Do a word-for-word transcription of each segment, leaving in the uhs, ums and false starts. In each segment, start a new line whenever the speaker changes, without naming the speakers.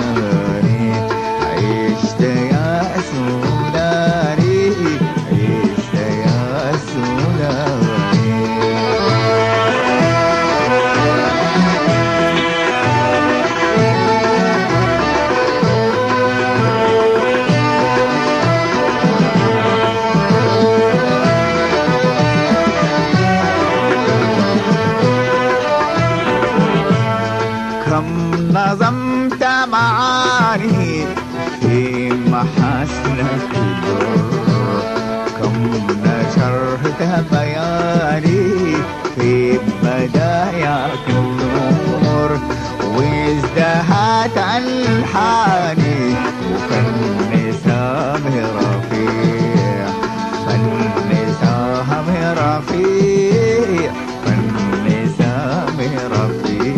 سوداني عشت يا سوداني عشت يا سوداني. كم نظمت معاني في محاسنك الدر، كم نشرت بياني في بداياك النور، وازدهت ألحاني وفن سامي رفيع، فن سامي رفيع، فن سامي رفيع.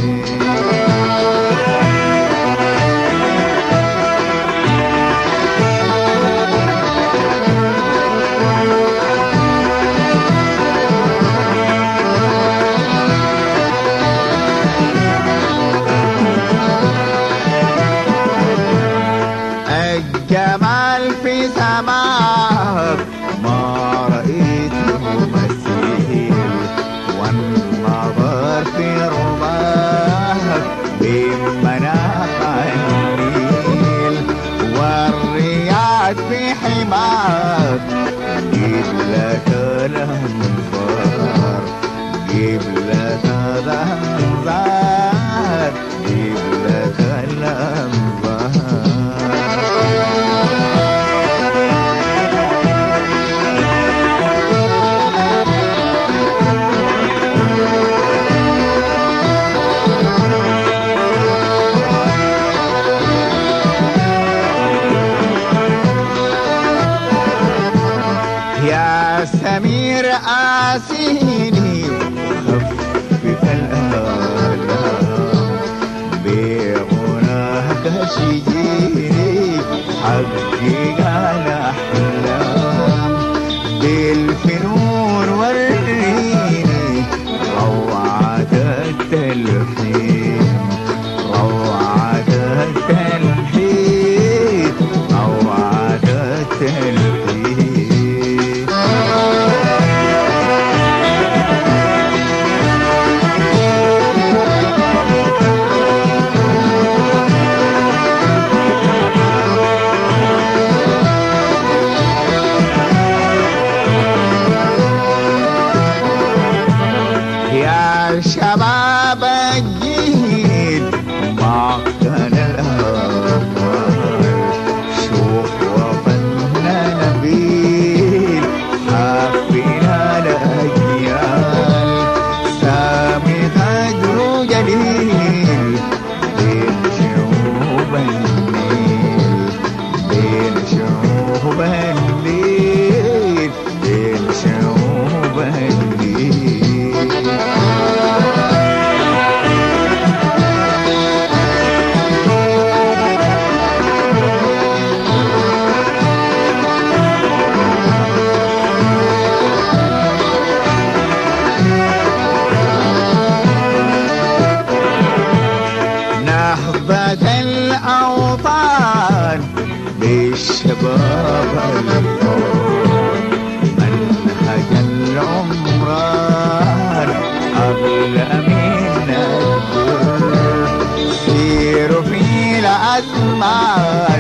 الجمال في سماك ما رأيته مثيل، والنظر في رباك بمناقع النيل، والرياض في حماك جيب لك الأنظار، جيب لك الأنظار، جيب لك الأنظار. يا سمير آسيني وخفف الآلام، بغناك شجيني حقق الأحلام، بالفنون وريني روعة التلحين، روعة التلحين، روعة التلحين. يا شباب الجيل ما كان الأول، شوف وطننا نبيل حافنا الأجيال، سامي غدر جليل بين شعوب النيل، بين شعوب النيل، بين شعوب النيل. نهضة الأوطان بالشباب الحر، منهج العمران أغلى من الدر، سيروا في الأزمان